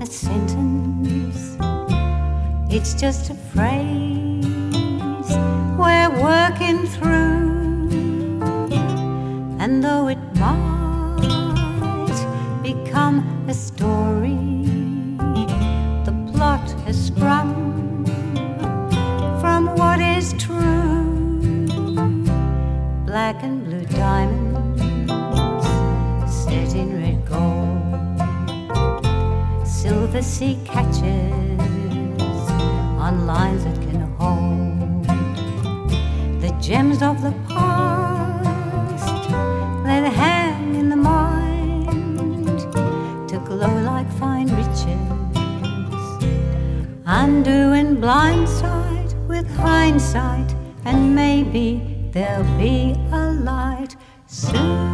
sentence, it's just a phrase we're working through. And though it might become a story, the plot has sprung from what is true. Black and blue diamonds set in red gold, silver sea catches on lines that can hold the gems of the past that hang in the mind to glow like fine riches, undo and blindside with hindsight, and maybe there'll be a light soon.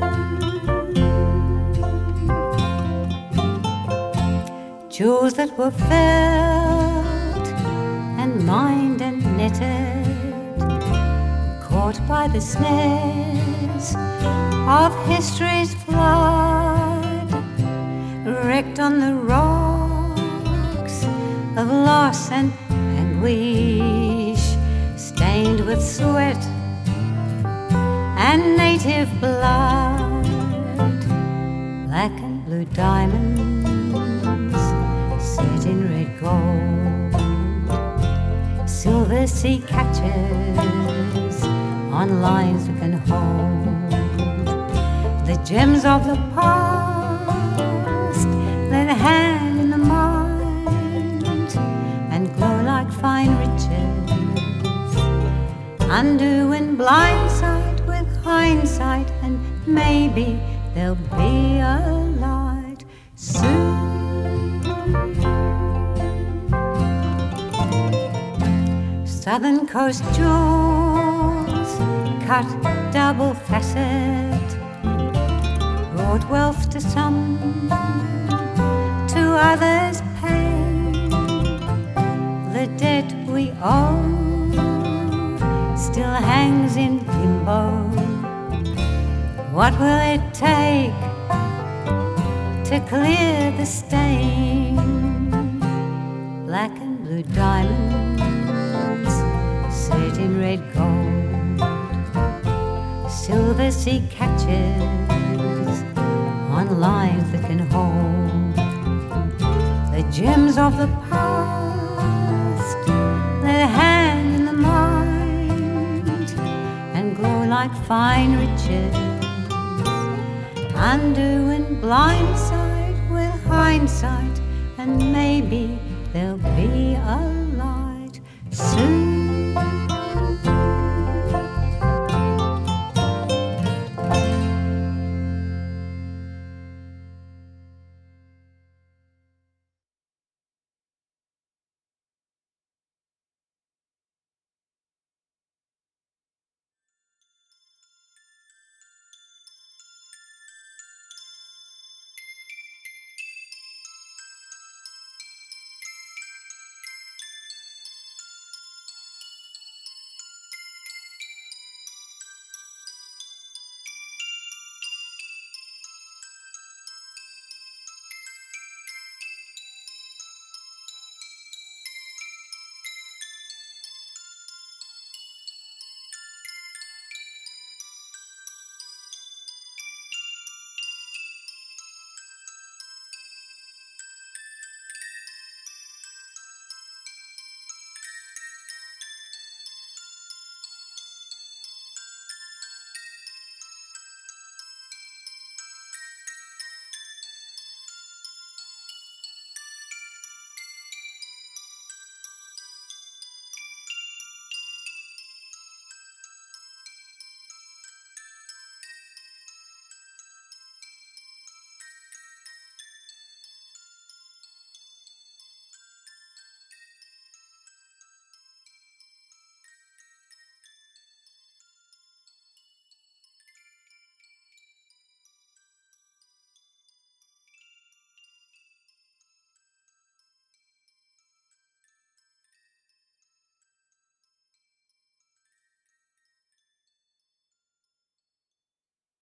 Jewels that were felt and mined and netted, caught by the snares of history's flood, wrecked on the rocks of loss and anguish, stained with sweat and native blood. Black and blue diamonds set in red gold, silver sea catches on lines that can hold the gems of the past that hang in the mind and glow like fine riches, undo and blindside with hindsight, and maybe there'll be a light soon. Southern coast jewels, cut double facet, brought wealth to some, to others pain. The debt we owe still hangs in limbo. What will it take to clear the stain? Black and blue diamonds set in red gold, silver sea catches on lines that can hold the gems of the past that hang in the mind and glow like fine riches, undo and blindside with hindsight, and maybe there'll be a light soon.